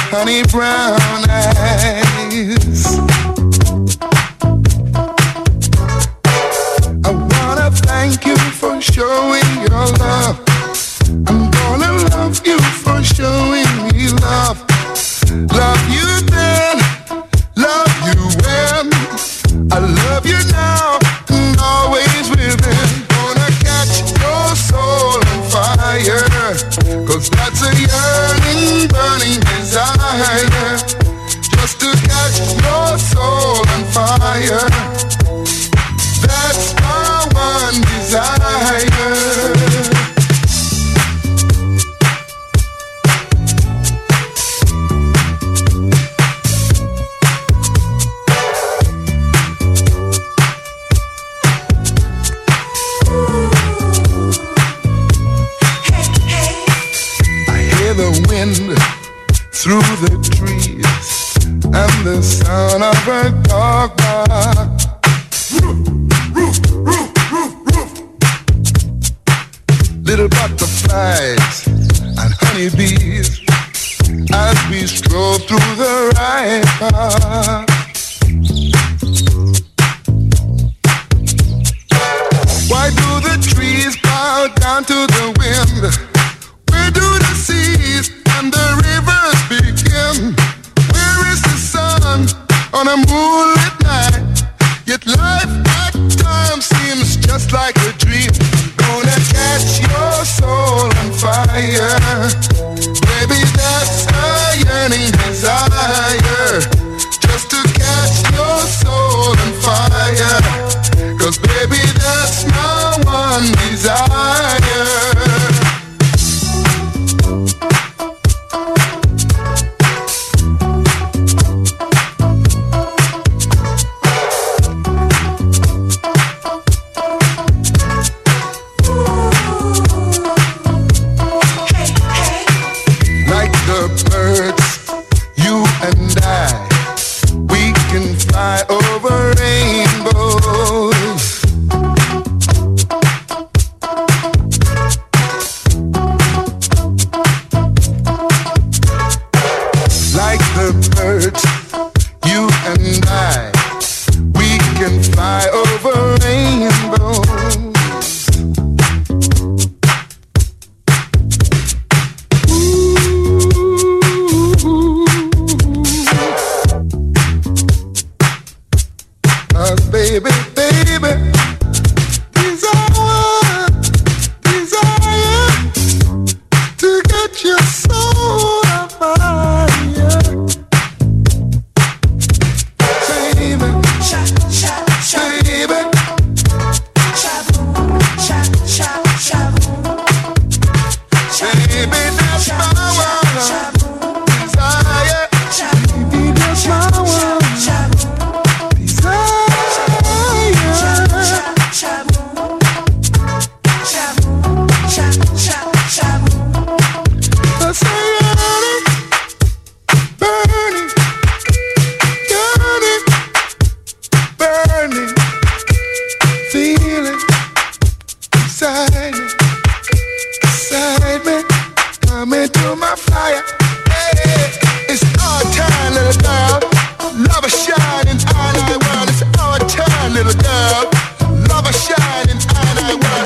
honey brown eyes. I wanna thank you for showing your love. I'm gonna love you for showing me love. Love you then, love you when. I love you now and always within. Gonna catch your soul on fire, 'cause that's a yearning, burning desire. Just to catch your soul on fire. That's my one desire. Through the trees and the sound of a dog bark. Little butterflies and honeybees as we stroll through the ripe park. Why do the trees bow down to the wind? Where do the seas and the rivers begin? Where is the sun on a moonlit night? Yet life at times seems just like a dream. Gonna catch your soul on fire. Baby, that's a yearning desire. Just to catch your soul on fire. 'Cause baby, that's my one desire. Little girl, love a shining, and I want